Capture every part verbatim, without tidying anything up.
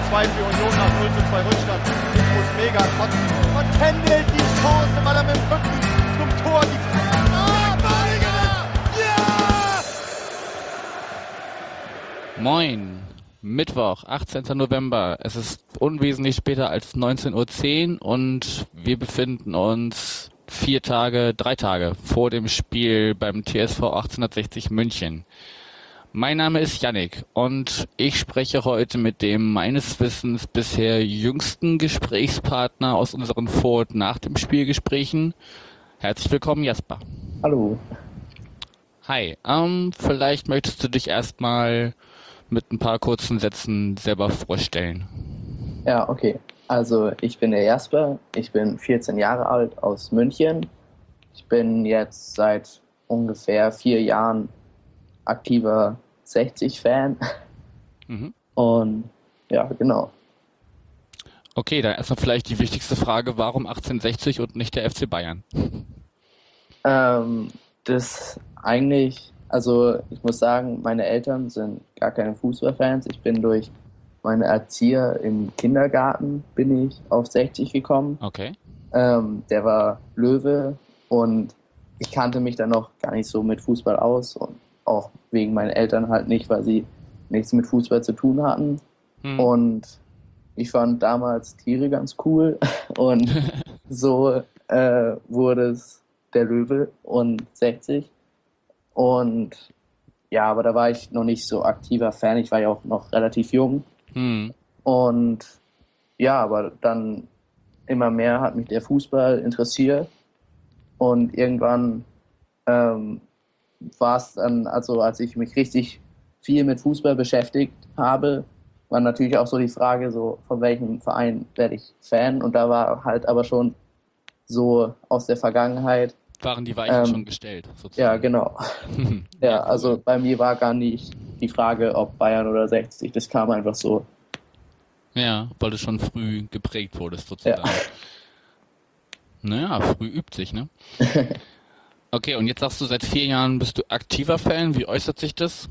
zwei für Union nach null zu zwei Rückstand. Ich muss mega kotzen. Und Kendall die Chance, weil er mit dem Rücken zum Tor die Ah, ja! Moin, Mittwoch, achtzehnter November. Es ist unwesentlich später als neunzehn Uhr zehn und wir befinden uns vier Tage, drei Tage vor dem Spiel beim T S V achtzehnhundertsechzig München. Mein Name ist Yannick und ich spreche heute mit dem meines Wissens bisher jüngsten Gesprächspartner aus unseren Vor- und nach dem Spielgesprächen. Herzlich willkommen, Jasper. Hallo. Hi, ähm, vielleicht möchtest du dich erstmal mit ein paar kurzen Sätzen selber vorstellen. Ja, okay. Also ich bin der Jasper, ich bin vierzehn Jahre alt aus München. Ich bin jetzt seit ungefähr vier Jahren aktiver sechzig-Fan. Mhm. Und ja, genau. Okay, dann erstmal vielleicht die wichtigste Frage, warum achtzehnhundertsechzig und nicht der F C Bayern? Ähm, das eigentlich, also ich muss sagen, meine Eltern sind gar keine Fußballfans. Ich bin durch meine Erzieher im Kindergarten bin ich auf sechzig gekommen. Okay. Ähm, der war Löwe und ich kannte mich dann noch gar nicht so mit Fußball aus und auch wegen meinen Eltern halt nicht, weil sie nichts mit Fußball zu tun hatten. Hm. Und ich fand damals Tiere ganz cool und so äh, wurde es der Löwe und sechzig. Und ja, aber da war ich noch nicht so aktiver Fan. Ich war ja auch noch relativ jung. Hm. Und ja, aber dann immer mehr hat mich der Fußball interessiert. Und irgendwann ähm, war es dann, also als ich mich richtig viel mit Fußball beschäftigt habe, war natürlich auch so die Frage, so von welchem Verein werde ich Fan? Und da war halt aber schon so aus der Vergangenheit. Waren die Weichen Ähm, schon gestellt, sozusagen? Ja, genau. Ja, Ja, cool. also bei mir war gar nicht die Frage, ob Bayern oder sechzig. Das kam einfach so. Ja, weil du schon früh geprägt wurdest, sozusagen. Ja. Naja, früh übt sich, ne? Okay, und jetzt sagst du, seit vier Jahren bist du aktiver Fan. Wie äußert sich das?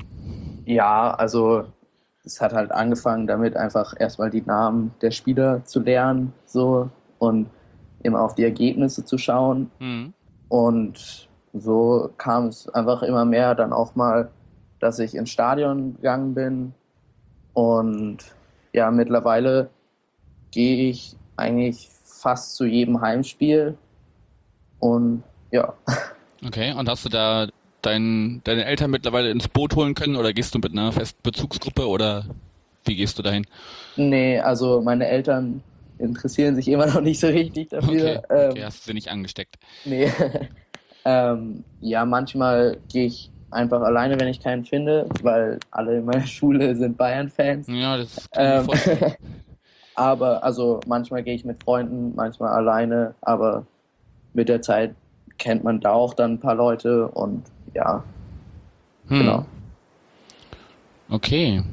Ja, also es hat halt angefangen damit, einfach erstmal die Namen der Spieler zu lernen, so, und immer auf die Ergebnisse zu schauen. Hm. Und so kam es einfach immer mehr dann auch mal, dass ich ins Stadion gegangen bin. Und ja, mittlerweile gehe ich eigentlich fast zu jedem Heimspiel. Und ja. Okay, und hast du da dein, deine Eltern mittlerweile ins Boot holen können oder gehst du mit einer festen Bezugsgruppe oder wie gehst du dahin? Nee, also meine Eltern interessieren sich immer noch nicht so richtig dafür. Okay, okay, Ähm, hast du sie nicht angesteckt. nee. ähm, ja, manchmal gehe ich einfach alleine, wenn ich keinen finde, weil alle in meiner Schule sind Bayern-Fans. Ja, das kann ich mir Ähm, vorstellen. aber also manchmal gehe ich mit Freunden, manchmal alleine, aber mit der Zeit kennt man da auch dann ein paar Leute und ja, Hm. genau. Okay.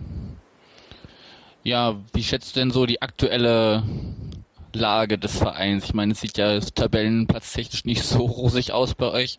Ja, wie schätzt du denn so die aktuelle Lage des Vereins? Ich meine, es sieht ja tabellenplatztechnisch nicht so rosig aus bei euch.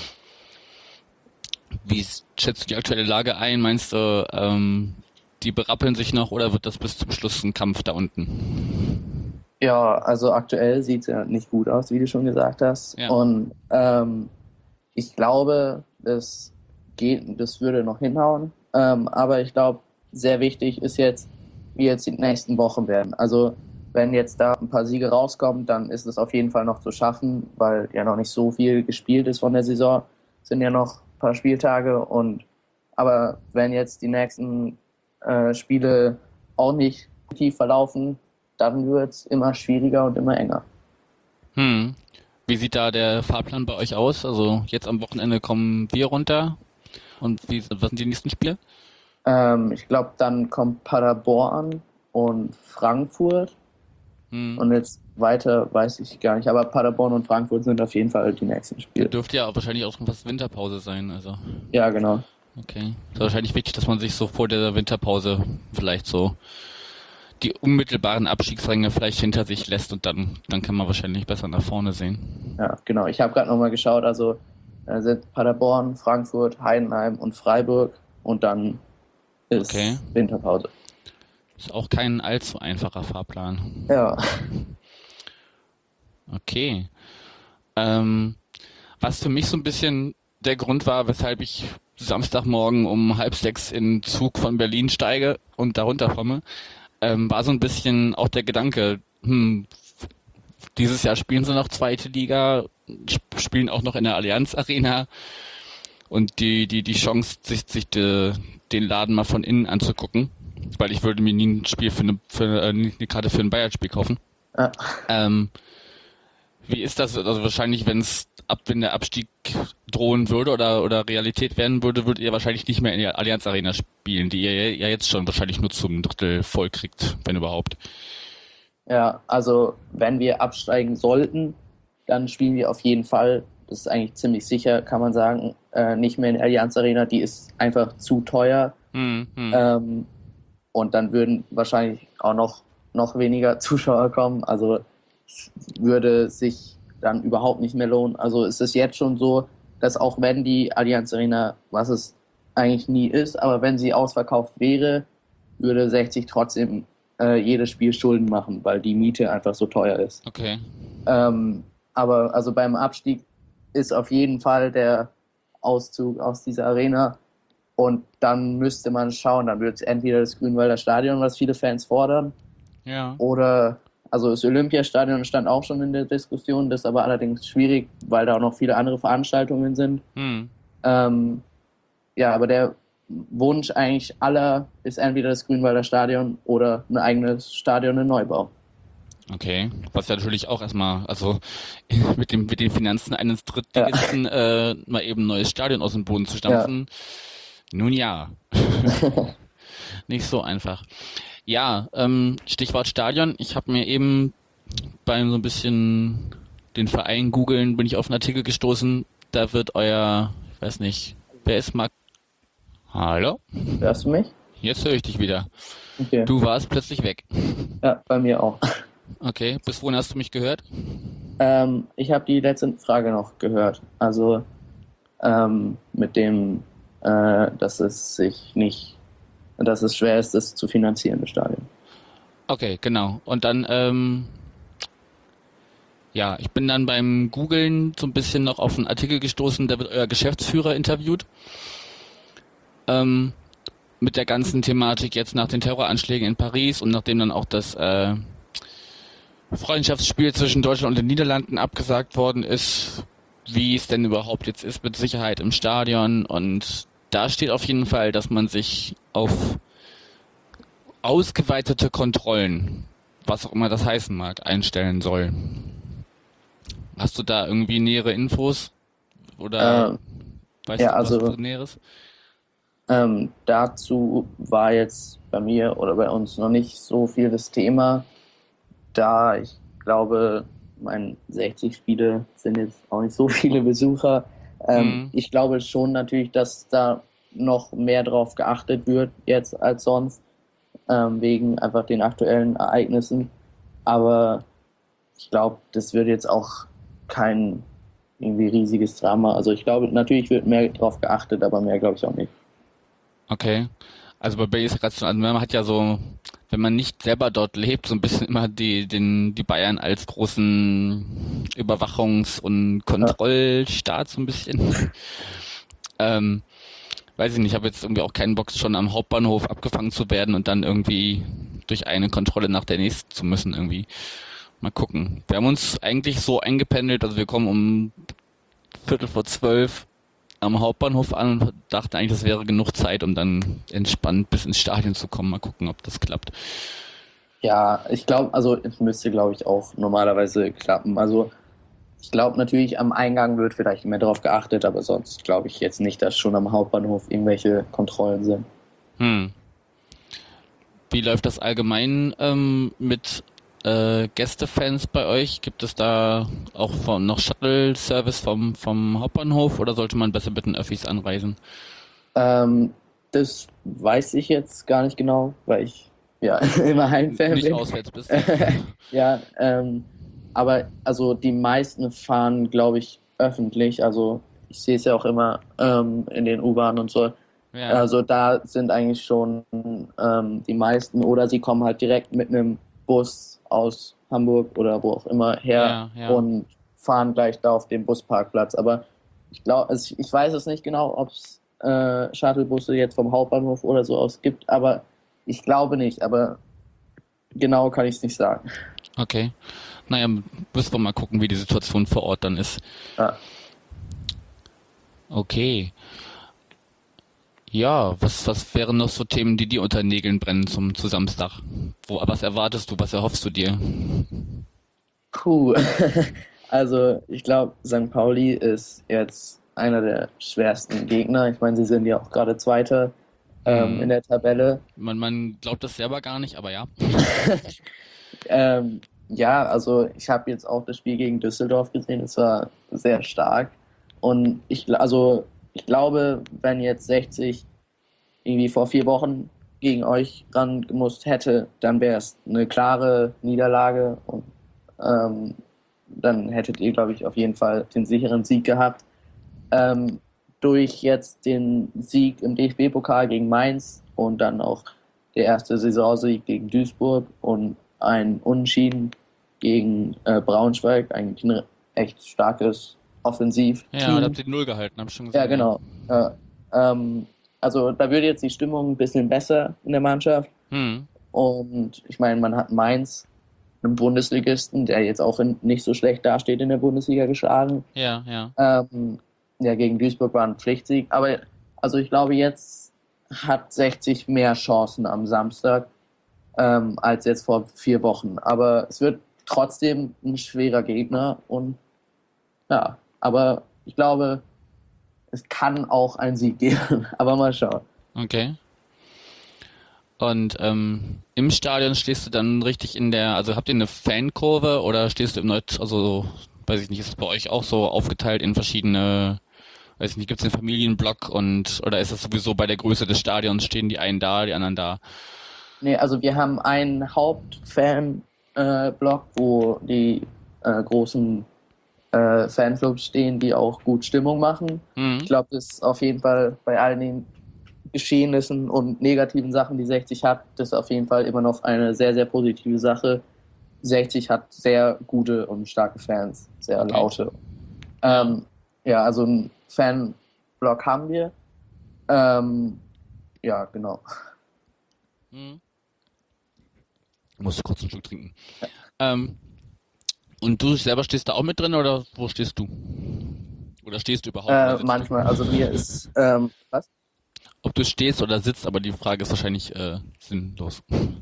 Wie schätzt du die aktuelle Lage ein? Meinst du, ähm, die berappeln sich noch oder wird das bis zum Schluss ein Kampf da unten? Ja, also aktuell sieht es ja nicht gut aus, wie du schon gesagt hast. Ja. Und ähm, ich glaube, das geht, das würde noch hinhauen. Ähm, aber ich glaube, sehr wichtig ist jetzt, wie jetzt die nächsten Wochen werden. Also wenn jetzt da ein paar Siege rauskommen, dann ist es auf jeden Fall noch zu schaffen, weil ja noch nicht so viel gespielt ist von der Saison. Es sind ja noch ein paar Spieltage und aber wenn jetzt die nächsten äh, Spiele auch nicht tief verlaufen, dann wird es immer schwieriger und immer enger. Hm. Wie sieht da der Fahrplan bei euch aus? Also jetzt am Wochenende kommen wir runter. Und wie, was sind die nächsten Spiele? Ähm, ich glaube, dann kommt Paderborn und Frankfurt. Hm. Und jetzt weiter weiß ich gar nicht. Aber Paderborn und Frankfurt sind auf jeden Fall die nächsten Spiele. Dürfte ja wahrscheinlich auch schon fast Winterpause sein. Also Ja, genau. okay. Ist wahrscheinlich wichtig, dass man sich so vor der Winterpause vielleicht so die unmittelbaren Abstiegsränge vielleicht hinter sich lässt und dann, dann kann man wahrscheinlich besser nach vorne sehen. Ja, genau. Ich habe gerade nochmal geschaut. Also äh, sind Paderborn, Frankfurt, Heidenheim und Freiburg. Und dann ist Okay. Winterpause. Ist auch kein allzu einfacher Fahrplan. Ja. Okay. Ähm, was für mich so ein bisschen der Grund war, weshalb ich Samstagmorgen um halb sechs in den Zug von Berlin steige und da runterkomme, ähm, war so ein bisschen auch der Gedanke, hm, dieses Jahr spielen sie noch zweite Liga, sp- spielen auch noch in der Allianz Arena und die, die, die Chance, sich, sich de, den Laden mal von innen anzugucken, weil ich würde mir nie ein Spiel für eine, für, äh, nie- gerade für ein Bayern-Spiel kaufen. Ja. Ähm, wie ist das? Also wahrscheinlich, wenn es ab, wenn der Abstieg drohen würde oder, oder Realität werden würde, würdet ihr wahrscheinlich nicht mehr in der Allianz Arena spielen, die ihr ja jetzt schon wahrscheinlich nur zum Drittel voll kriegt, wenn überhaupt. Ja, also wenn wir absteigen sollten, dann spielen wir auf jeden Fall, das ist eigentlich ziemlich sicher, kann man sagen, äh, nicht mehr in der Allianz Arena, die ist einfach zu teuer. Hm, hm. Ähm, und dann würden wahrscheinlich auch noch, noch weniger Zuschauer kommen. Also es würde sich dann überhaupt nicht mehr lohnen. Also es ist jetzt schon so, dass auch wenn die Allianz Arena, was es eigentlich nie ist, aber wenn sie ausverkauft wäre, würde sechzig trotzdem äh, jedes Spiel Schulden machen, weil die Miete einfach so teuer ist. Okay. Ähm, aber also beim Abstieg ist auf jeden Fall der Auszug aus dieser Arena. Und dann müsste man schauen, dann wird es entweder das Grünwalder Stadion, was viele Fans fordern, Ja. oder, also das Olympiastadion stand auch schon in der Diskussion, das ist aber allerdings schwierig, weil da auch noch viele andere Veranstaltungen sind. Hm. Ähm, ja, aber der Wunsch eigentlich aller ist entweder das Grünwalder Stadion oder ein eigenes Stadion in Neubau. Okay. Was ja natürlich auch erstmal, also mit dem mit den Finanzen eines Drittligisten äh, mal eben ein neues Stadion aus dem Boden zu stampfen. Nun ja. Nicht so einfach. Ja, ähm, Stichwort Stadion. Ich habe mir eben beim so ein bisschen den Verein googeln, bin ich auf einen Artikel gestoßen. Da wird euer, ich weiß nicht, wer ist Marc? Hallo? Hörst du mich? Jetzt höre ich dich wieder. Okay. Du warst plötzlich weg. Ja, bei mir auch. Okay, bis wohin hast du mich gehört? Ähm, ich habe die letzte Frage noch gehört. Also ähm, mit dem, äh, dass es sich nicht, dass es schwer ist, das zu finanzieren, das Stadion. Okay, genau. Und dann, ähm, ja, ich bin dann beim Googlen so ein bisschen noch auf einen Artikel gestoßen, da wird euer Geschäftsführer interviewt. Ähm, mit der ganzen Thematik jetzt nach den Terroranschlägen in Paris und nachdem dann auch das äh, Freundschaftsspiel zwischen Deutschland und den Niederlanden abgesagt worden ist, wie es denn überhaupt jetzt ist mit Sicherheit im Stadion. Und da steht auf jeden Fall, dass man sich auf ausgeweitete Kontrollen, was auch immer das heißen mag, einstellen soll. Hast du da irgendwie nähere Infos? Oder Ähm, weißt ja, du was also Näheres? ähm, dazu war jetzt bei mir oder bei uns noch nicht so viel das Thema, da ich glaube, mein sechzig Spiele sind jetzt auch nicht so viele Besucher. Ähm, Mhm. Ich glaube schon natürlich, dass da noch mehr drauf geachtet wird jetzt als sonst, ähm, wegen einfach den aktuellen Ereignissen. Aber ich glaube, das wird jetzt auch kein irgendwie riesiges Drama. Also ich glaube, natürlich wird mehr drauf geachtet, aber mehr glaube ich auch nicht. Okay. Also bei Bay ist gerade so, also man hat ja so, wenn man nicht selber dort lebt, so ein bisschen immer die, den, die Bayern als großen Überwachungs- und Kontrollstaat so ein bisschen. ähm, weiß ich nicht, ich habe jetzt irgendwie auch keinen Bock, schon am Hauptbahnhof abgefangen zu werden und dann irgendwie durch eine Kontrolle nach der nächsten zu müssen irgendwie. Mal gucken. Wir haben uns eigentlich so eingependelt, also wir kommen um Viertel vor zwölf am Hauptbahnhof an und dachten eigentlich, das wäre genug Zeit, um dann entspannt bis ins Stadion zu kommen. Mal gucken, ob das klappt. Ja, ich glaube, also es müsste, glaube ich, auch normalerweise klappen. Also ich glaube natürlich, am Eingang wird vielleicht mehr darauf geachtet, aber sonst glaube ich jetzt nicht, dass schon am Hauptbahnhof irgendwelche Kontrollen sind. Hm. Wie läuft das allgemein ähm, mit äh, Gästefans bei euch? Gibt es da auch von, noch Shuttle-Service vom, vom Hauptbahnhof oder sollte man besser mit den Öffis anreisen? Ähm, das weiß ich jetzt gar nicht genau, weil ich ja immer Heimfan Nicht bin. auswärts bist. Ja, ähm, aber also die meisten fahren, glaube ich, öffentlich. Also ich sehe es ja auch immer ähm, in den U-Bahnen und so. Ja. Also da sind eigentlich schon ähm, die meisten, oder sie kommen halt direkt mit einem Bus aus Hamburg oder wo auch immer her Ja, ja. und fahren gleich da auf den Busparkplatz. Aber ich glaube, also ich, ich weiß es nicht genau, ob es äh, Shuttlebusse jetzt vom Hauptbahnhof oder so aus gibt, aber ich glaube nicht. Aber genau kann ich es nicht sagen. Okay. Naja, müssen wir mal gucken, wie die Situation vor Ort dann ist. Ja. Okay. Ja, was, was wären noch so Themen, die dir unter den Nägeln brennen zum, zu Samstag? Wo, was erwartest du, was erhoffst du dir? Puh. Also ich glaube, Sankt Pauli ist jetzt einer der schwersten Gegner. Ich meine, sie sind ja auch gerade Zweiter ähm, Mhm. in der Tabelle. Man, man glaubt das selber gar nicht, aber ja. ähm, ja, also ich habe jetzt auch das Spiel gegen Düsseldorf gesehen. Es war sehr stark. Und ich, gl- also ich glaube, wenn jetzt sechzig irgendwie vor vier Wochen gegen euch rangemusst hätte, dann wäre es eine klare Niederlage und ähm, dann hättet ihr, glaube ich, auf jeden Fall den sicheren Sieg gehabt. Ähm, durch jetzt den Sieg im D F B-Pokal gegen Mainz und dann auch der erste Saisonsieg gegen Duisburg und ein Unentschieden gegen äh, Braunschweig, eigentlich ein echt starkes Offensivteam. Ja, da habt ihr die Null gehalten, hab ich schon gesehen. Ja, genau. Ja. Ähm, also da wird jetzt die Stimmung ein bisschen besser in der Mannschaft. Hm. Und ich meine, man hat Mainz, einen Bundesligisten, der jetzt auch in, nicht so schlecht dasteht in der Bundesliga, geschlagen. Ja, ja. Ähm, ja, gegen Duisburg war ein Pflichtsieg. Aber also ich glaube, jetzt hat sechzig mehr Chancen am Samstag ähm, als jetzt vor vier Wochen. Aber es wird trotzdem ein schwerer Gegner. Und ja, aber ich glaube, es kann auch einen Sieg geben. Aber mal schauen. Okay. Und ähm, im Stadion stehst du dann richtig in der, also habt ihr eine Fankurve oder stehst du im Neut, also weiß ich nicht, ist es bei euch auch so aufgeteilt in verschiedene, weiß ich nicht, gibt es einen Familienblock und oder ist es sowieso bei der Größe des Stadions, stehen die einen da, die anderen da? Nee, also wir haben einen Hauptfan-Block, wo die äh, großen äh, Fanclubs stehen, die auch gut Stimmung machen. Hm. Ich glaube, das ist auf jeden Fall bei all den Geschehnissen und negativen Sachen, die sechzig hat, das ist auf jeden Fall immer noch eine sehr, sehr positive Sache. sechzig hat sehr gute und starke Fans, sehr Okay. laute. Ähm, ja, also einen Fanblock haben wir. Ähm, ja, genau. Hm. Ich muss kurz einen Schluck trinken. Ähm, und du selber stehst da auch mit drin oder wo stehst du? Oder stehst du überhaupt? oder Äh, sitzt manchmal, also mir ist, ähm, was? Du? Ob du stehst oder sitzt, aber die Frage ist wahrscheinlich äh, sinnlos.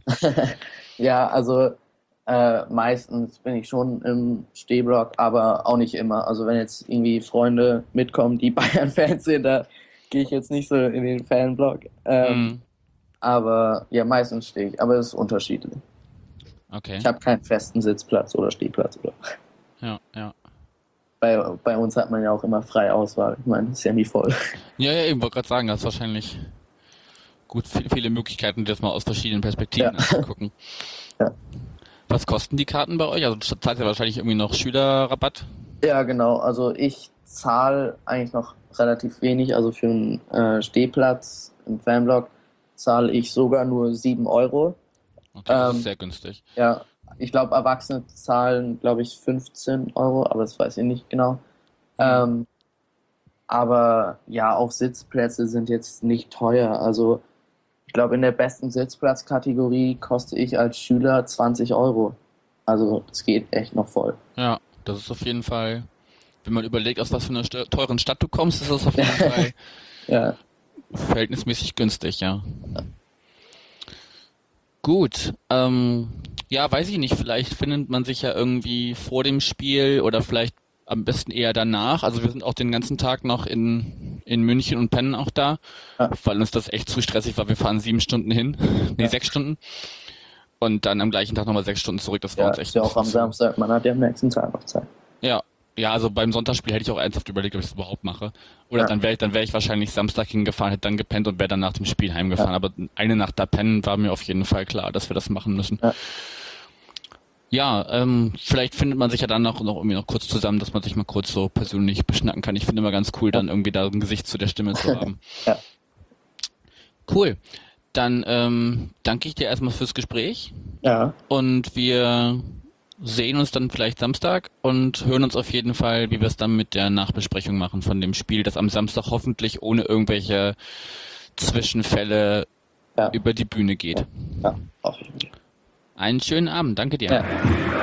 Ja, also äh, meistens bin ich schon im Stehblock, aber auch nicht immer. Also wenn jetzt irgendwie Freunde mitkommen, die Bayern-Fans sind, da gehe ich jetzt nicht so in den Fanblock. Ähm, Hm. Aber ja, meistens stehe ich. Aber es ist unterschiedlich. Okay. Ich habe keinen festen Sitzplatz oder Stehplatz. Oder. Ja, ja. Bei, bei uns hat man ja auch immer freie Auswahl. Ich meine, ist ja nie voll. Ja, ja, ich wollte gerade sagen, das ist wahrscheinlich gut viel, viele Möglichkeiten, das mal aus verschiedenen Perspektiven Ja. anzugucken. Ja. Was kosten die Karten bei euch? Also zahlt ihr wahrscheinlich irgendwie noch Schülerrabatt? Ja, genau. Also ich zahle eigentlich noch relativ wenig. Also für einen äh, Stehplatz im Fanblock zahle ich sogar nur sieben Euro. Okay, das Ähm, ist sehr günstig. Ja, ich glaube, Erwachsene zahlen, glaube ich, fünfzehn Euro, aber das weiß ich nicht genau. Ähm, aber ja, auch Sitzplätze sind jetzt nicht teuer. Also ich glaube, in der besten Sitzplatzkategorie koste ich als Schüler zwanzig Euro. Also es geht echt noch voll. Ja, das ist auf jeden Fall, wenn man überlegt, aus was für einer st- teuren Stadt du kommst, ist das auf jeden Fall Ja, verhältnismäßig günstig, ja. Gut, ähm, ja, weiß ich nicht, vielleicht findet man sich ja irgendwie vor dem Spiel oder vielleicht am besten eher danach. Also wir sind auch den ganzen Tag noch in, in München und pennen auch da, Ja. weil uns das echt zu stressig war. Wir fahren sieben Stunden hin, nee, Ja. sechs Stunden und dann am gleichen Tag nochmal sechs Stunden zurück. Das war ja, uns echt ist ja auch am zu- Samstag. Man hat ja am nächsten Tag noch Zeit. Ja, ja, also beim Sonntagsspiel hätte ich auch ernsthaft überlegt, ob ich das überhaupt mache. Oder Ja. dann wäre ich, dann wäre ich wahrscheinlich Samstag hingefahren, hätte dann gepennt und wäre dann nach dem Spiel heimgefahren. Aber eine Nacht da pennen war mir auf jeden Fall klar, dass wir das machen müssen. Ja. Ja, ähm, vielleicht findet man sich ja dann noch, noch irgendwie noch kurz zusammen, dass man sich mal kurz so persönlich beschnacken kann. Ich finde immer ganz cool, dann irgendwie da ein Gesicht zu der Stimme zu haben. Ja. Cool. Dann ähm, danke ich dir erstmal fürs Gespräch Ja, und wir sehen uns dann vielleicht Samstag und hören uns auf jeden Fall, wie wir es dann mit der Nachbesprechung machen von dem Spiel, das am Samstag hoffentlich ohne irgendwelche Zwischenfälle ja, über die Bühne geht. ja, auf jeden Fall. Einen schönen Abend, danke dir. Ja.